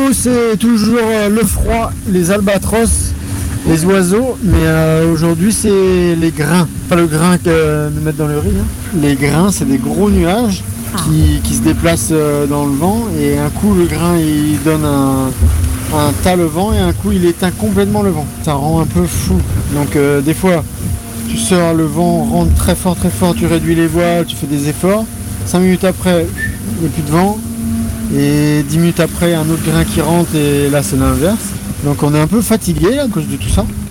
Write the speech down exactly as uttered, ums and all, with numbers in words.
nous, c'est toujours euh, le froid, les albatros, les oiseaux, mais euh, aujourd'hui, c'est les grains. Pas le grain que nous mettent dans le riz. Hein. Les grains, c'est des gros nuages qui, qui se déplacent euh, dans le vent, et un coup, le grain, il donne un, un tas le vent, et un coup, il éteint complètement le vent. Ça rend un peu fou. Donc, euh, des fois, tu sors, le vent rentre très fort, très fort, tu réduis les voiles, tu fais des efforts. Cinq minutes après, il n'y a plus de vent. Et dix minutes après, un autre grain qui rentre, et là, c'est l'inverse. Donc on est un peu fatigué à cause de tout ça.